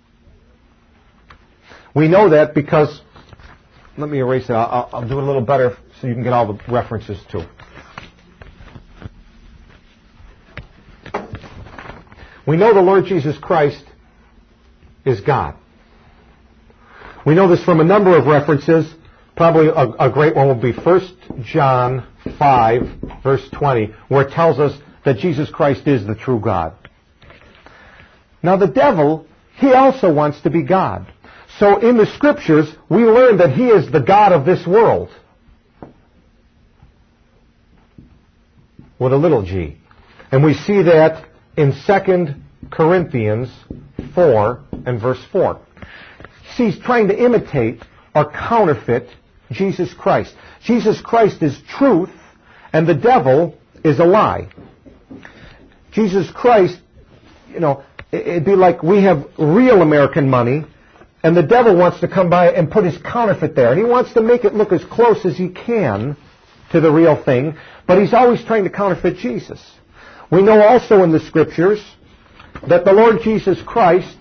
We know that because, let me erase it. I'll do it a little better so you can get all the references too. We know the Lord Jesus Christ is God. We know this from a number of references. Probably a great one will be 1 John 5, verse 20, where it tells us that Jesus Christ is the true God. Now the devil, he also wants to be God. So in the Scriptures, we learn that he is the God of this world. With a little g. And we see that in 2 Corinthians 4 and verse 4. See, he's trying to imitate or counterfeit Jesus Christ. Jesus Christ is truth, and the devil is a lie. Jesus Christ, it'd be like we have real American money, and the devil wants to come by and put his counterfeit there. And he wants to make it look as close as he can to the real thing, but he's always trying to counterfeit Jesus. We know also in the Scriptures that the Lord Jesus Christ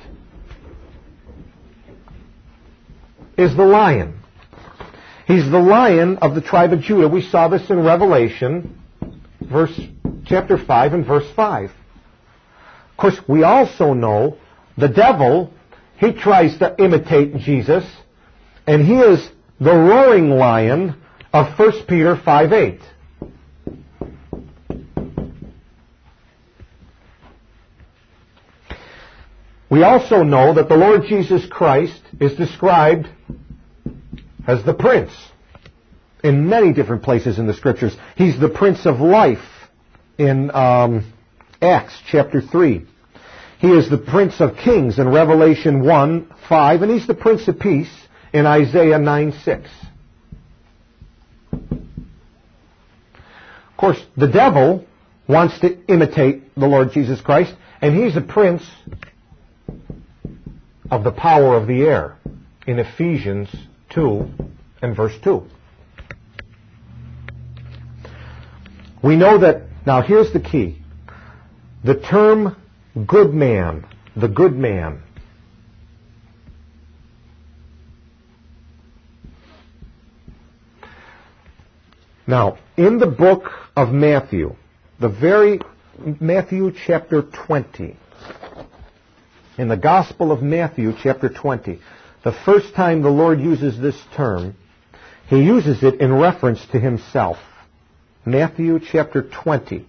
is the lion. He's the lion of the tribe of Judah. We saw this in Revelation, chapter 5 and verse 5. Of course, we also know the devil, he tries to imitate Jesus, and he is the roaring lion of 1 Peter 5:8. We also know that the Lord Jesus Christ is described as the Prince in many different places in the Scriptures. He's the Prince of Life in Acts chapter 3. He is the Prince of Kings in Revelation 1:5, and he's the Prince of Peace in Isaiah 9:6. Of course, the devil wants to imitate the Lord Jesus Christ, and he's a prince of the power of the air in Ephesians 2 and verse 2. We know that, now here's the key. The term good man, the good man, now, in the book of Matthew, Matthew chapter 20, in the Gospel of Matthew chapter 20, the first time the Lord uses this term, he uses it in reference to himself. Matthew chapter 20,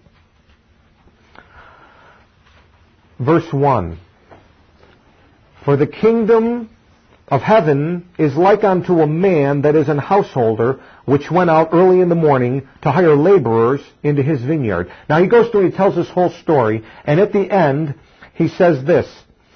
verse 1. For the kingdom of heaven is like unto a man that is an householder, which went out early in the morning to hire laborers into his vineyard. Now he goes through and he tells this whole story, and at the end he says this,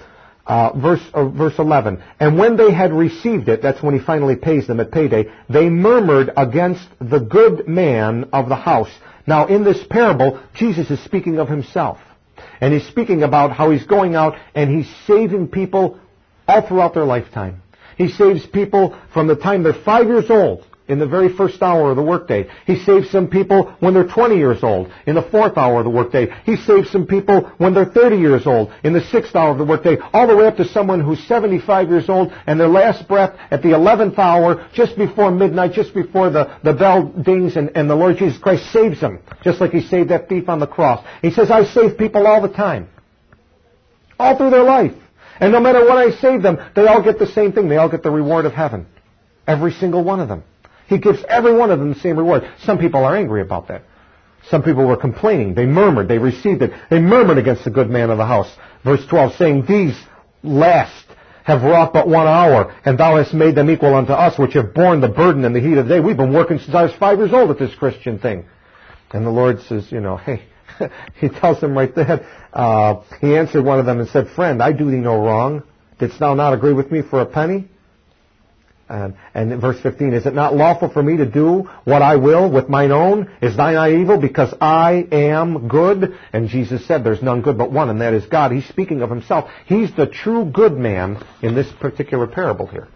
verse 11. And when they had received it, that's when he finally pays them at payday, they murmured against the good man of the house. Now in this parable, Jesus is speaking of himself. And he's speaking about how he's going out and he's saving people all throughout their lifetime. He saves people from the time they're 5 years old in the very first hour of the workday. He saves some people when they're 20 years old, in the fourth hour of the workday. He saves some people when they're 30 years old, in the sixth hour of the workday, all the way up to someone who's 75 years old and their last breath at the 11th hour, just before midnight, just before the bell dings, and the Lord Jesus Christ saves them, just like He saved that thief on the cross. He says, I save people all the time, all through their life. And no matter what I save them, they all get the same thing. They all get the reward of heaven. Every single one of them. He gives every one of them the same reward. Some people are angry about that. Some people were complaining. They murmured. They received it. They murmured against the good man of the house. Verse 12, saying, these last have wrought but 1 hour, and thou hast made them equal unto us, which have borne the burden and the heat of the day. We've been working since I was 5 years old at this Christian thing. And the Lord says, hey, He tells them right there, He answered one of them and said, friend, I do thee no wrong. Didst thou not agree with me for a penny? And in verse 15, is it not lawful for me to do what I will with mine own? Is thine eye evil because I am good? And Jesus said, there's none good but one, and that is God. He's speaking of Himself. He's the true good man in this particular parable here.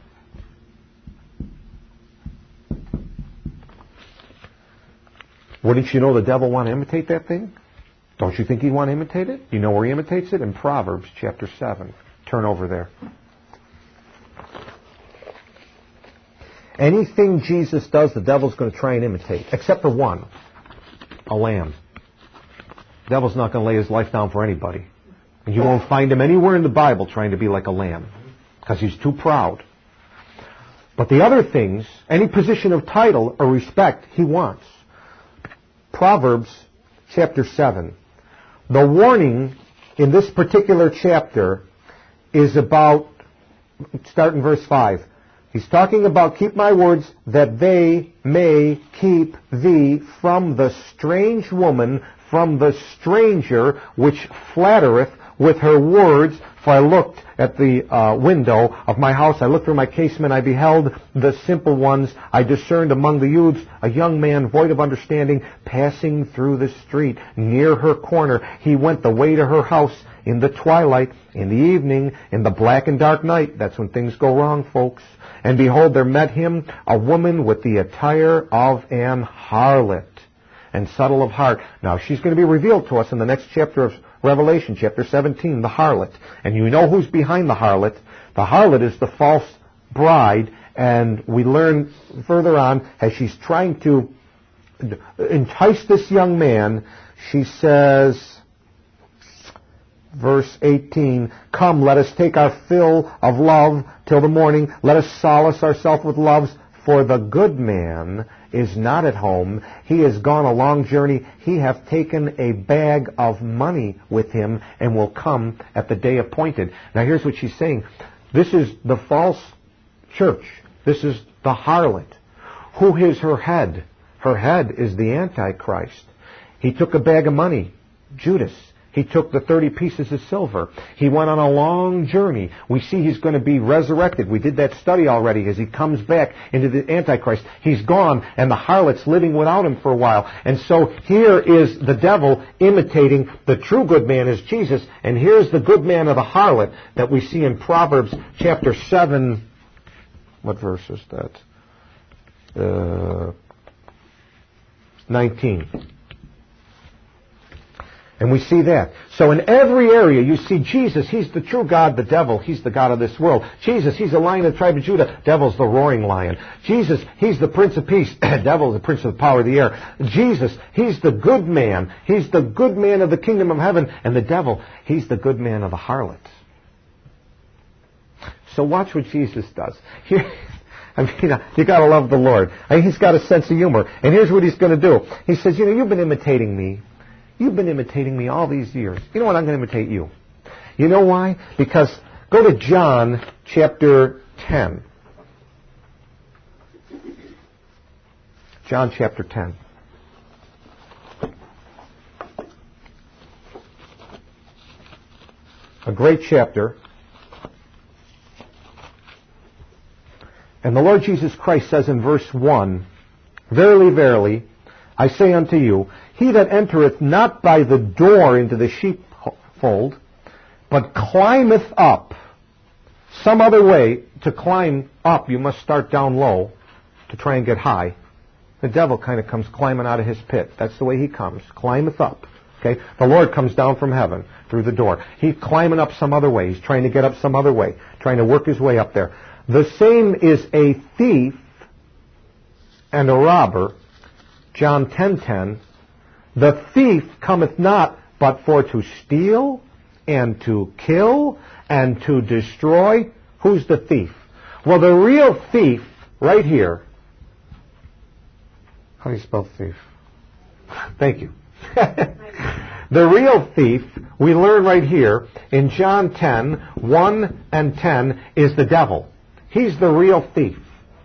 Wouldn't you know the devil want to imitate that thing? Don't you think he'd want to imitate it? You know where he imitates it? In Proverbs chapter 7. Turn over there. Anything Jesus does, the devil's going to try and imitate, except for one, a lamb. The devil's not going to lay his life down for anybody. And you won't find him anywhere in the Bible trying to be like a lamb, because he's too proud. But the other things, any position of title or respect, he wants. Proverbs chapter 7. The warning in this particular chapter is about, start in verse 5. He's talking about, keep my words, that they may keep thee from the strange woman, from the stranger, which flattereth with her words. For I looked at the window of my house, I looked through my casement, I beheld the simple ones, I discerned among the youths a young man void of understanding, passing through the street, near her corner. He went the way to her house in the twilight, in the evening, in the black and dark night. That's when things go wrong, folks. And behold, there met him a woman with the attire of an harlot, and subtle of heart. Now, she's going to be revealed to us in the next chapter of Revelation, chapter 17, the harlot. And you know who's behind the harlot. The harlot is the false bride, and we learn further on, as she's trying to entice this young man, she says, verse 18, come, let us take our fill of love till the morning. Let us solace ourselves with loves, for the good man is not at home. He has gone a long journey. He hath taken a bag of money with him, and will come at the day appointed. Now here's what she's saying. This is the false church. This is the harlot. Who is her head? Her head is the Antichrist. He took a bag of money, Judas. He took the 30 pieces of silver. He went on a long journey. We see he's going to be resurrected. We did that study already as he comes back into the Antichrist. He's gone, and the harlot's living without him for a while. And so here is the devil imitating the true good man is Jesus. And here's the good man of the harlot that we see in Proverbs chapter 7. What verse is that? 19. And we see that. So in every area you see Jesus, He's the true God, the devil, He's the God of this world. Jesus, He's the Lion of the tribe of Judah, devil's the roaring lion. Jesus, He's the Prince of Peace, devil's the Prince of the power of the air. Jesus, He's the good man, He's the good man of the kingdom of heaven, and the devil, he's the good man of the harlot. So watch what Jesus does. Here, you got to love the Lord. He's got a sense of humor. And here's what He's going to do. He says, you've been imitating me. You've been imitating me all these years. You know what? I'm going to imitate you. You know why? Because go to John chapter 10. John chapter 10. A great chapter. And the Lord Jesus Christ says in verse 1, verily, verily, I say unto you, he that entereth not by the door into the sheepfold, but climbeth up. Some other way to climb up, you must start down low to try and get high, the devil kind of comes climbing out of his pit. That's the way he comes, climbeth up. Okay? The Lord comes down from heaven through the door. He's climbing up some other way. He's trying to get up some other way, trying to work his way up there. The same is a thief and a robber. John 10:10. The thief cometh not but for to steal and to kill and to destroy. Who's the thief? Well, the real thief right here. How do you spell thief? Thank you. The real thief, we learn right here in John 10:1 and 10, is the devil. He's the real thief.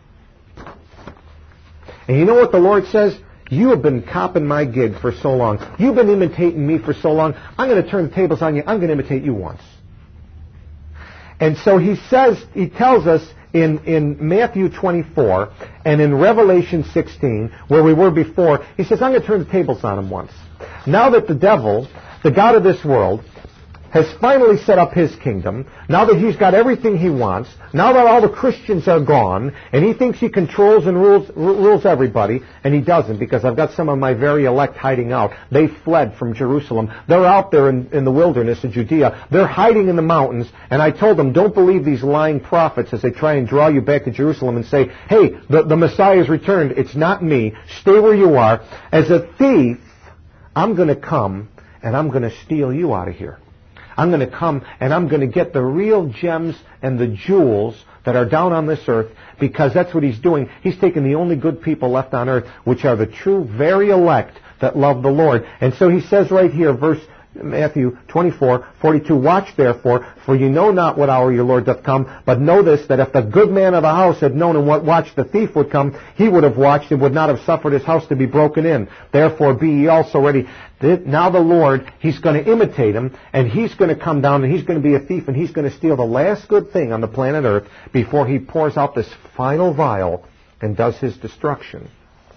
And you know what the Lord says? You have been copping my gig for so long. You've been imitating me for so long. I'm going to turn the tables on you. I'm going to imitate you once. And so he tells us in Matthew 24 and in Revelation 16, where we were before, he says, I'm going to turn the tables on him once. Now that the devil, the god of this world, has finally set up his kingdom, now that he's got everything he wants, now that all the Christians are gone, and he thinks he controls and rules everybody, and he doesn't, because I've got some of my very elect hiding out. They fled from Jerusalem. They're out there in the wilderness of Judea. They're hiding in the mountains, and I told them, don't believe these lying prophets as they try and draw you back to Jerusalem and say, hey, the Messiah has returned. It's not me. Stay where you are. As a thief, I'm going to come, and I'm going to steal you out of here. I'm going to come and I'm going to get the real gems and the jewels that are down on this earth, because that's what he's doing. He's taking the only good people left on earth, which are the true, very elect that love the Lord. And so he says right here, Matthew 24:42, watch therefore, for you know not what hour your Lord doth come, but know this, that if the good man of the house had known and what watch the thief would come, he would have watched and would not have suffered his house to be broken in. Therefore be ye also ready. Now the Lord, he's going to imitate him, and he's going to come down, and he's going to be a thief, and he's going to steal the last good thing on the planet earth before he pours out this final vial and does his destruction.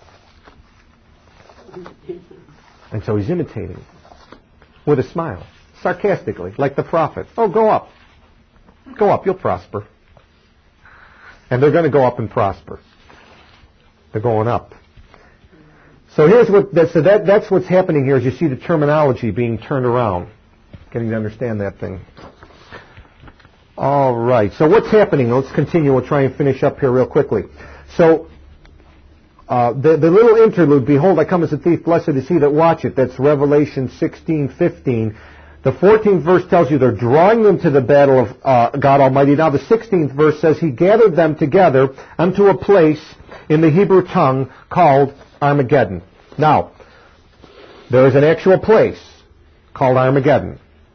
And so he's imitating with a smile, sarcastically, like the prophet. Oh, go up. Go up, you'll prosper. And they're going to go up and prosper. They're going up. So that's what's happening here, is you see the terminology being turned around. Getting to understand that thing. All right, so what's happening? Let's continue. We'll try and finish up here real quickly. So the little interlude, behold, I come as a thief, blessed is he that watcheth. That's Revelation 16:15. The 14th verse tells you they're drawing them to the battle of God Almighty. Now the 16th verse says he gathered them together unto a place in the Hebrew tongue called Armageddon. Now, there is an actual place called Armageddon.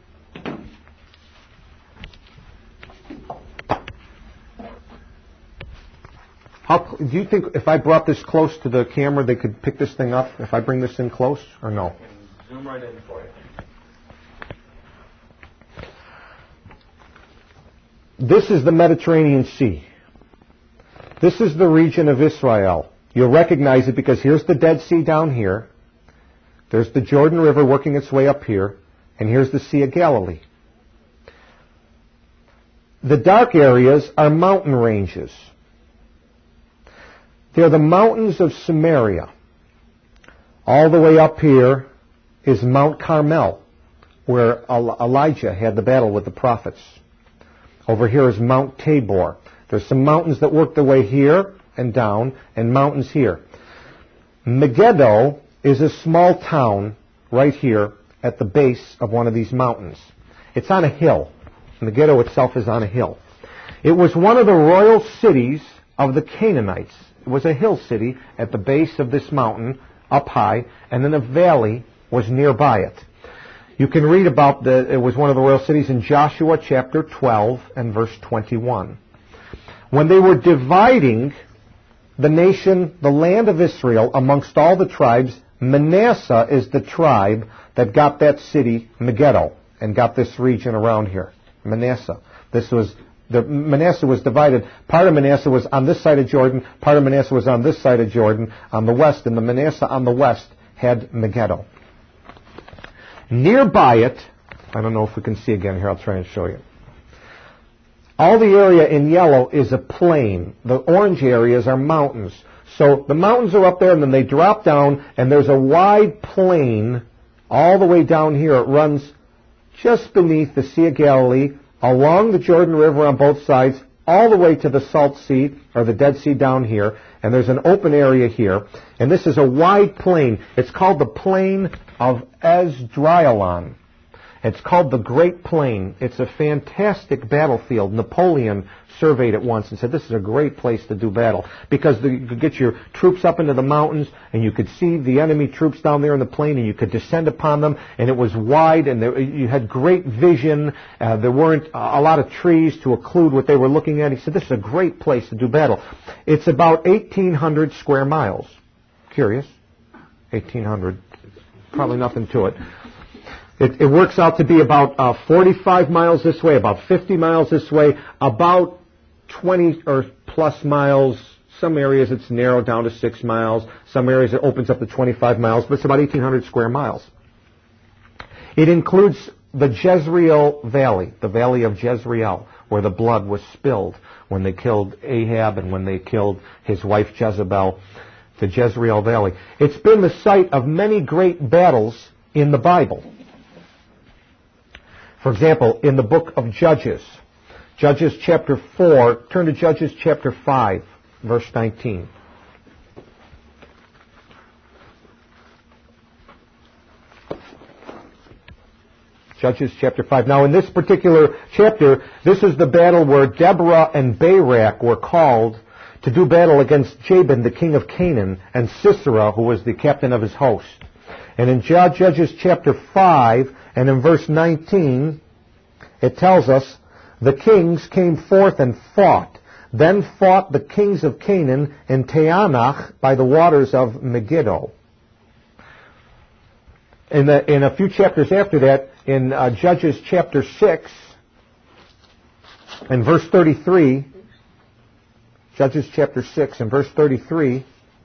Do you think if I brought this close to the camera, they could pick this thing up? If I bring this in close, or no?
Zoom right in for you.
This is the Mediterranean Sea. This is the region of Israel. You'll recognize it because here's the Dead Sea down here. There's the Jordan River working its way up here. And here's the Sea of Galilee. The dark areas are mountain ranges. They're the mountains of Samaria. All the way up here is Mount Carmel, where Elijah had the battle with the prophets. Over here is Mount Tabor. There's some mountains that work their way here and down, and mountains here. Megiddo is a small town right here at the base of one of these mountains. It's on a hill. Megiddo itself is on a hill. It was one of the royal cities of the Canaanites. It was a hill city at the base of this mountain, up high, and then a valley was nearby it. You can read about it was one of the royal cities in Joshua chapter 12 and verse 21. When they were dividing the nation, the land of Israel, amongst all the tribes, Manasseh is the tribe that got that city, Megiddo, and got this region around here. Manasseh. Manasseh was divided. Part of Manasseh was on this side of Jordan. Part of Manasseh was on this side of Jordan, on the west. And the Manasseh on the west had Megiddo. Nearby it, I don't know if we can see again here. I'll try and show you. All the area in yellow is a plain. The orange areas are mountains. So the mountains are up there, and then they drop down, and there's a wide plain all the way down here. It runs just beneath the Sea of Galilee, along the Jordan River on both sides, all the way to the Salt Sea, or the Dead Sea down here, and there's an open area here. And this is a wide plain. It's called the Plain of Esdraelon. It's called the Great Plain. It's a fantastic battlefield. Napoleon surveyed it once and said this is a great place to do battle because you could get your troops up into the mountains and you could see the enemy troops down there in the plain and you could descend upon them, and it was wide and you had great vision. There weren't a lot of trees to occlude what they were looking at. He said this is a great place to do battle. It's about 1,800 square miles. Curious? 1,800. Probably nothing to it. It works out to be about 45 miles this way, about 50 miles this way, about 20 or plus miles. Some areas it's narrowed down to 6 miles. Some areas it opens up to 25 miles, but it's about 1,800 square miles. It includes the Jezreel Valley, the Valley of Jezreel, where the blood was spilled when they killed Ahab and when they killed his wife Jezebel, the Jezreel Valley. It's been the site of many great battles in the Bible. For example, in the book of Judges, Judges chapter 4, turn to Judges chapter 5, verse 19. Judges chapter 5. Now in this particular chapter, this is the battle where Deborah and Barak were called to do battle against Jabin, the king of Canaan, and Sisera, who was the captain of his host. And in Judges chapter 5, and in verse 19, it tells us, the kings came forth and fought. Then fought the kings of Canaan in Taanach by the waters of Megiddo. In a few chapters after that, in Judges chapter 6, and verse 33, Judges chapter 6 and verse 33,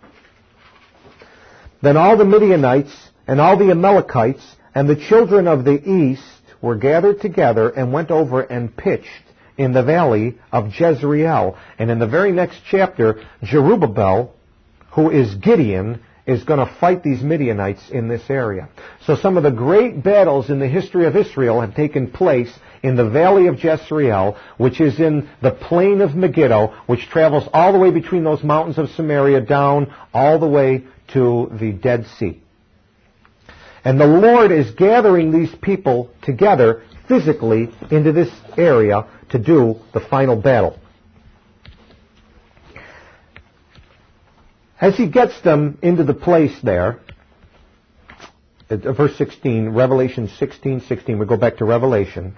then all the Midianites and all the Amalekites and the children of the east were gathered together and went over and pitched in the valley of Jezreel. And in the very next chapter, Jerubbaal, who is Gideon, is going to fight these Midianites in this area. So some of the great battles in the history of Israel have taken place in the valley of Jezreel, which is in the plain of Megiddo, which travels all the way between those mountains of Samaria down all the way to the Dead Sea. And the Lord is gathering these people together physically into this area to do the final battle. As he gets them into the place there, verse 16, Revelation 16:16, we go back to Revelation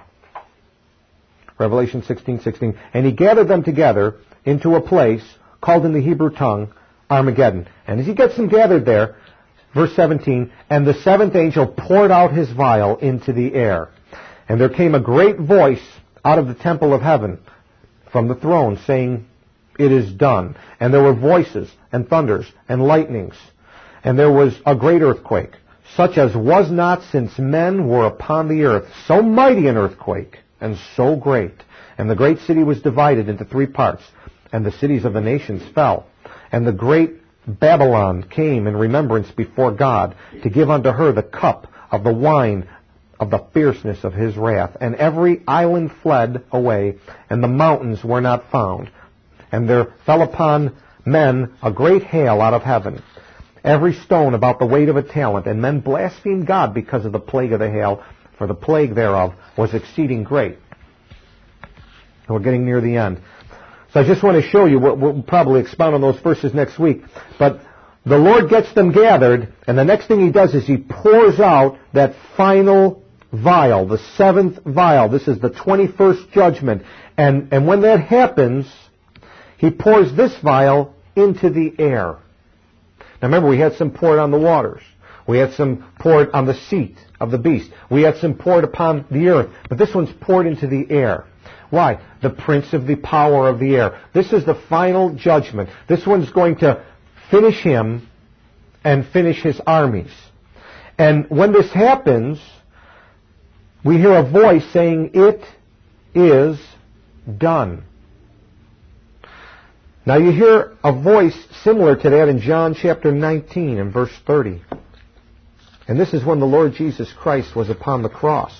16:16, and he gathered them together into a place called in the Hebrew tongue Armageddon. And as he gets them gathered there, verse 17, and the seventh angel poured out his vial into the air. And there came a great voice out of the temple of heaven from the throne, saying, it is done. And there were voices and thunders and lightnings. And there was a great earthquake, such as was not since men were upon the earth. So mighty an earthquake, and so great. And the great city was divided into 3 parts, and the cities of the nations fell. And the great Babylon came in remembrance before God, to give unto her the cup of the wine of the fierceness of his wrath. And every island fled away, and the mountains were not found. And there fell upon men a great hail out of heaven, every stone about the weight of a talent. And men blasphemed God because of the plague of the hail, for the plague thereof was exceeding great. And we're getting near the end. So I just want to show you, we'll probably expound on those verses next week, but the Lord gets them gathered, and the next thing he does is he pours out that final vial, the 7th vial. This is the 21st judgment. And when that happens, he pours this vial into the air. Now remember, we had some poured on the waters. We had some poured on the seat of the beast. We had some poured upon the earth. But this one's poured into the air. Why? The prince of the power of the air. This is the final judgment. This one's going to finish him and finish his armies. And when this happens, we hear a voice saying, it is done. Now you hear a voice similar to that in John chapter 19 and verse 30. And this is when the Lord Jesus Christ was upon the cross.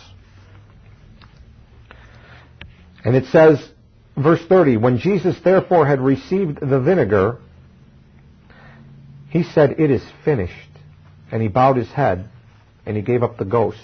And it says, verse 30, when Jesus therefore had received the vinegar, he said, "It is finished." And he bowed his head and he gave up the ghost.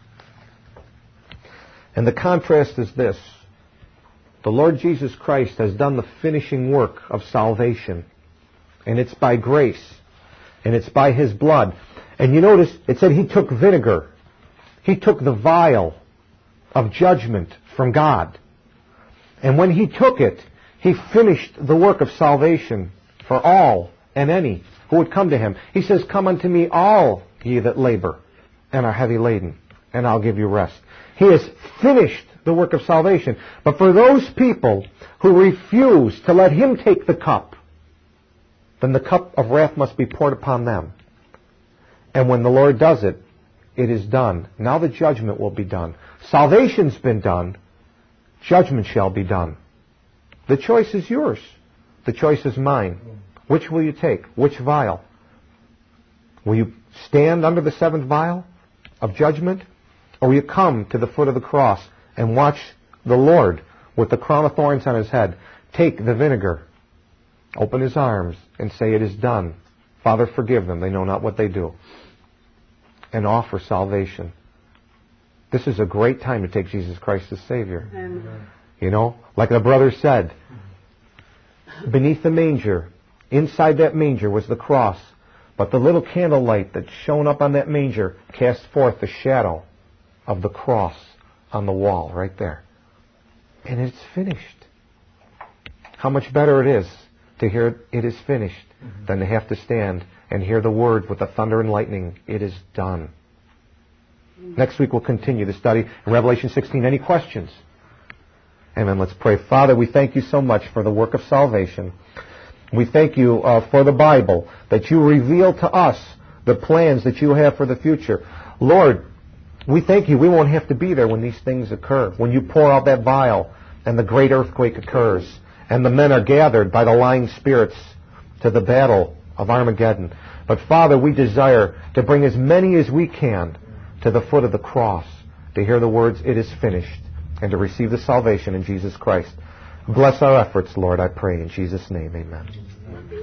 And the contrast is this. The Lord Jesus Christ has done the finishing work of salvation. And it's by grace. And it's by his blood. And you notice, it said he took vinegar. He took the vial of judgment from God. And when he took it, he finished the work of salvation for all and any who would come to him. He says, "Come unto me, all ye that labor and are heavy laden, and I'll give you rest." He has finished the work of salvation. But for those people who refuse to let him take the cup, then the cup of wrath must be poured upon them. And when the Lord does it, it is done. Now the judgment will be done. Salvation's been done. Judgment shall be done. The choice is yours. The choice is mine. Which will you take? Which vial? Will you stand under the seventh vial of judgment? Or will you come to the foot of the cross and watch the Lord with the crown of thorns on his head take the vinegar, open his arms, and say, "It is done. Father, forgive them. They know not what they do." And offer salvation. This is a great time to take Jesus Christ as Savior. Amen. You know, like the brother said, beneath the manger, inside that manger was the cross. But the little candlelight that shone up on that manger cast forth the shadow of the cross on the wall right there. And it's finished. How much better it is to hear "it is finished" than to have to stand and hear the word with the thunder and lightning, "It is done." Next week we'll continue the study in Revelation 16. Any questions? Amen. Let's pray. Father, we thank you so much for the work of salvation. We thank you for the Bible, that you reveal to us the plans that you have for the future. Lord, we thank you we won't have to be there when these things occur, when you pour out that vial and the great earthquake occurs and the men are gathered by the lying spirits to the battle of Armageddon. But Father, we desire to bring as many as we can to the foot of the cross to hear the words, "It is finished," and to receive the salvation in Jesus Christ. Bless our efforts, Lord, I pray in Jesus' name. Amen.